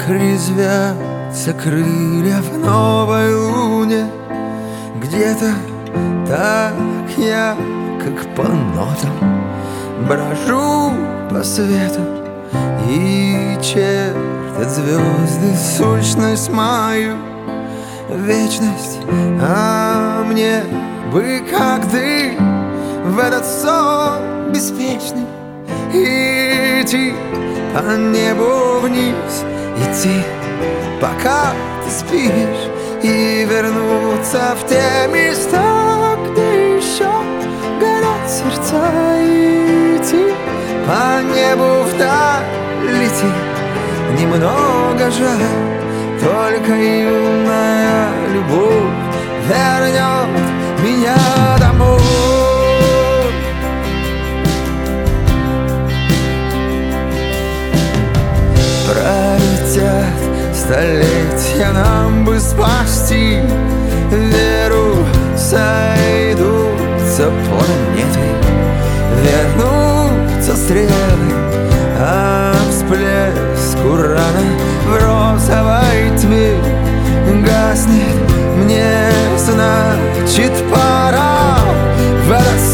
резвятся крылья в новой луне. Где-то так я, как по нотам, брожу по свету, и чертят звезды сущность мою, вечность. А мне бы, как ты, в этот сон беспечный идти по небу вниз, идти, пока ты спишь, и вернуться в те места, где еще горят сердца, и идти по небу вдаль, лети. Немного жаль, только юная любовь вернет меня домой. Пролетят столетия, нам бы спасти веру, сойдутся планеты, вернутся стрелы, а всплеск урана в